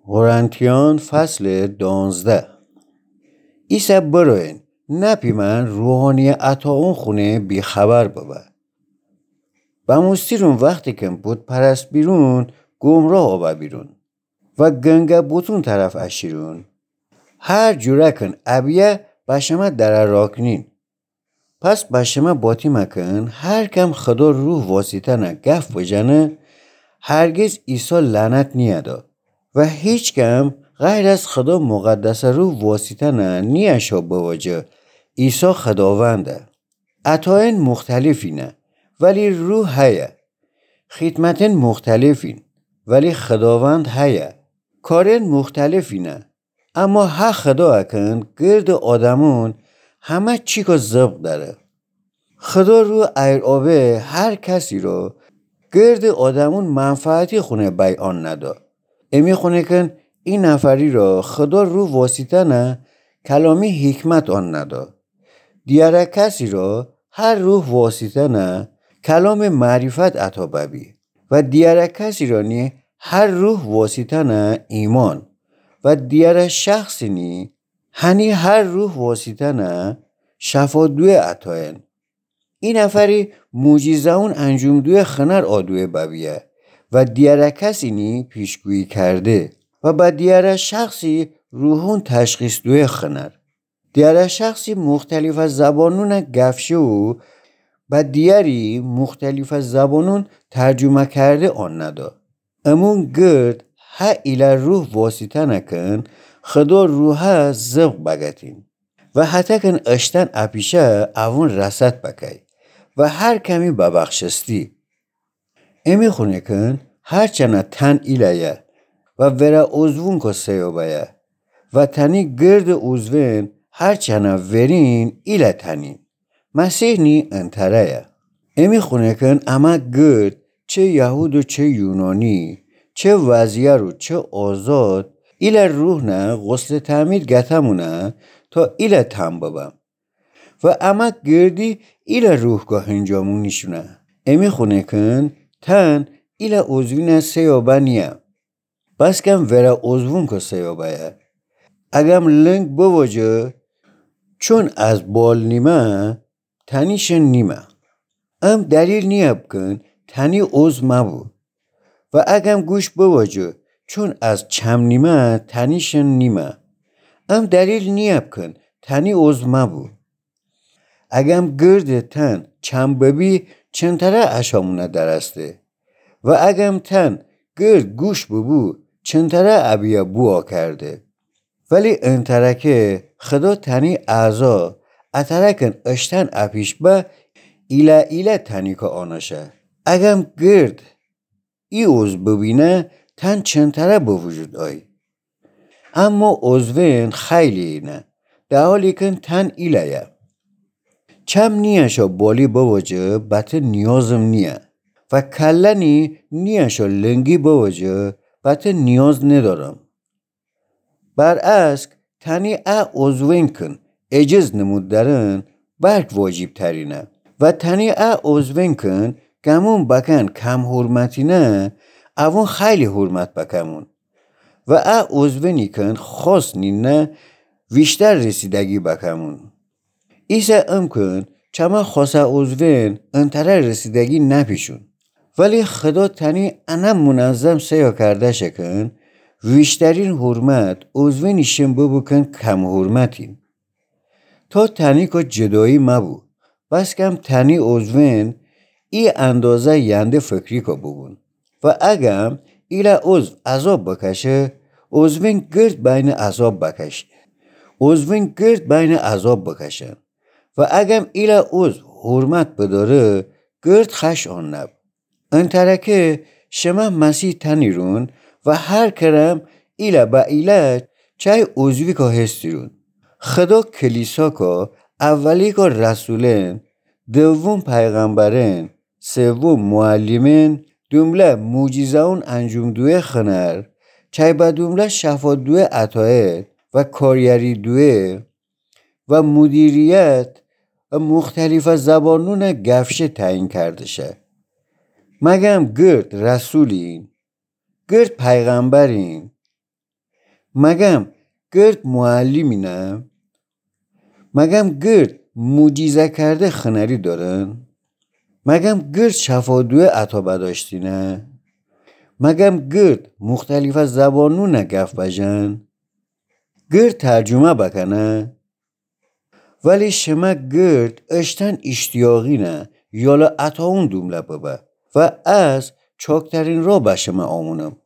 قرنتیان فصل 12. ایسا بروین نپی من روحانی اتا اون خونه بی خبر بابا. بموستیرون وقتی که بود پرست بیرون گمراه آبا بیرون و گنگه بوتون طرف اشیرون. هر جورکن ابیه بشمه در راکنین. پس بشمه باتی مکن هر کم خدا روح واسطه نه گف بجنه هرگز ایسا لعنت نیادا و هیچ کم غیر از خدا مقدس روح واسطه نه نیشا بواجه ایسا خداونده. عطاین مختلفینه ولی روح هیا. خدمتین مختلفین ولی خداوند هیا. کارین مختلفینه اما ها خدا اکن گرد آدمون همه چی که زبق داره. خدا رو ایر آبه هر کسی رو گرد آدمون منفعتی خونه بیان ندا. امی خونه کن این نفری را خدا رو واسطه نه کلامی حکمت آن ندا. دیاره کسی را هر روح واسطه نه کلام معرفت عطا ببی و دیاره کسی را نی هر روح واسطه نه ایمان و دیاره شخصی نی هنی هر روح واسطه نه شفا دوی عطاین. این نفری موجیزه اون انجام دوی خنر آدوی ببیه و دیاره کسی نی پیشگویی کرده و با دیاره شخصی روحون تشخیص دوی خنر. دیاره شخصی مختلف از زبانون گفشه و با دیاری مختلف از زبانون ترجمه کرده آن ندا. امون گرد ها ایله روح واسطه نکن خدا روحه زبق بگتین و حتی کن اشتن اپیشه اون رسد بکی و هر کمی ببخشستی. امی خونه کن هر چنه تن ایله و وره عضوون که سیوبه و تنی گرد عضوین هر چنه ورین ایله تنین. مسیح نی انتره. امی خونه کن اما گرد چه یهود و چه یونانی چه وزیر و چه آزاد ایله روح نه غسل تعمید گتمونه تا ایله تن ببم و اما گردی ایله روح که هنجامون نیشونه. امی خونه کن تن ایله عضوین سیابه نیم بس کم وره عضوون که سیابه اگم لنگ بواجه چون از بال نیمه تنیشن نیمه ام دلیل نیاب کن تنی عضو مبو و اگم گوش بواجه چون از چم نیمه تنیشن نیمه ام دلیل نیاب کن تنی عضو مبو. اگم گرد تن چم ببی چنتره اشامونه درسته و اگم تن گرد گوش ببو چنتره ابیه بوا کرده. ولی انترکه خدا تنی اعضا اترکن اشتن اپیش به ایله تنی که آنشه. اگم گرد ای عضو ببینه تن چنتره به وجود آی اما عضوین خیلی اینه در حالی کن تن ایله چم نیشا بالی بواجه بطه نیازم نیه و کلنی نیشا لنگی بواجه بطه نیاز ندارم. برعکس تنی عضوین کن اجز نمود درن برک واجب ترینه و تنی عضوین کن گمون بکن کم حرمتی نه اون خیلی حرمت بکمون و عضوینی کن خاص نینه ویشتر رسیدگی بکمون. ایسا امکن چما خاص عضوین انتره رسیدگی نپیشون ولی خدا تنی انم منظم سیا کرده شکن ویشترین حرمت عضوینی شنبه بکن کم حرمتین تا تنی که جدایی مبو بس کم تنی عضوین ای اندازه ینده فکری که بگون و اگم ایله عضو عذاب بکشه عضوین گرد بین عذاب بکشه عضوین گرد بین عذاب بکشن و اگم ایله عضو حرمت بداره گرد خش آن نب. انترکه شما مسیح تنیرون و هر کرم ایله با ایله چای عضوی که هستیرون. خدا کلیسا که اولی که رسولین دوم پیغمبرین سوم معلمین دومله موجیزه اون انجام دوی خنر چای با دومله شفا دوی عطایت و کاریری دوی و مدیریت و مختلف زبانون گفشه تعیین کرده شه. مگم گرد رسولین گرد پیغمبرین مگم گرد معلمی نه؟ مگم گرد معجزه کرده خنری دارن؟ مگم گرد شفادوی عطا بداشتی نه؟ مگم گرد مختلف زبانو نگف بجن؟ گرد ترجمه بکنه؟ ولی شما گرد اشتن اشتیاقی نه یالا عطا اون دومله ببه و از چاکترین را به شما آمونم.